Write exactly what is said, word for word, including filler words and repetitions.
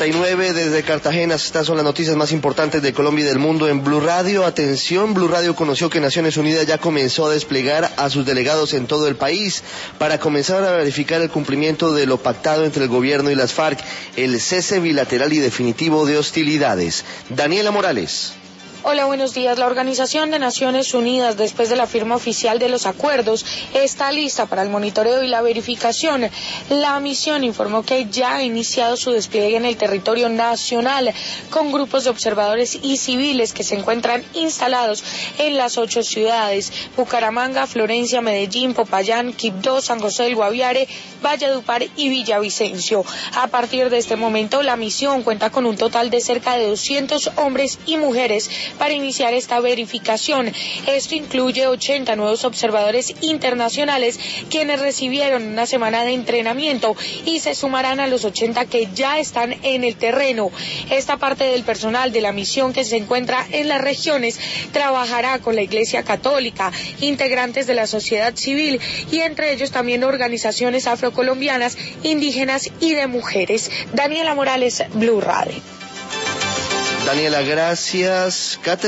cincuenta y nueve desde Cartagena. Estas son las noticias más importantes de Colombia y del mundo en Blue Radio. Atención, Blue Radio conoció que Naciones Unidas ya comenzó a desplegar a sus delegados en todo el país para comenzar a verificar el cumplimiento de lo pactado entre el gobierno y las FARC, el cese bilateral y definitivo de hostilidades. Daniela Morales. Hola, buenos días. La Organización de Naciones Unidas, después de la firma oficial de los acuerdos, está lista para el monitoreo y la verificación. La misión informó que ya ha iniciado su despliegue en el territorio nacional con grupos de observadores y civiles que se encuentran instalados en las ocho ciudades: Bucaramanga, Florencia, Medellín, Popayán, Quibdó, San José del Guaviare, Valledupar y Villavicencio. A partir de este momento, la misión cuenta con un total de cerca de doscientos hombres y mujeres para iniciar esta verificación. Esto incluye ochenta nuevos observadores internacionales, quienes recibieron una semana de entrenamiento y se sumarán a los ochenta que ya están en el terreno. Esta parte del personal de la misión, que se encuentra en las regiones, trabajará con la Iglesia Católica, integrantes de la sociedad civil y entre ellos también organizaciones afrocolombianas, indígenas y de mujeres. Daniela Morales, Blue Radio. Daniela, gracias.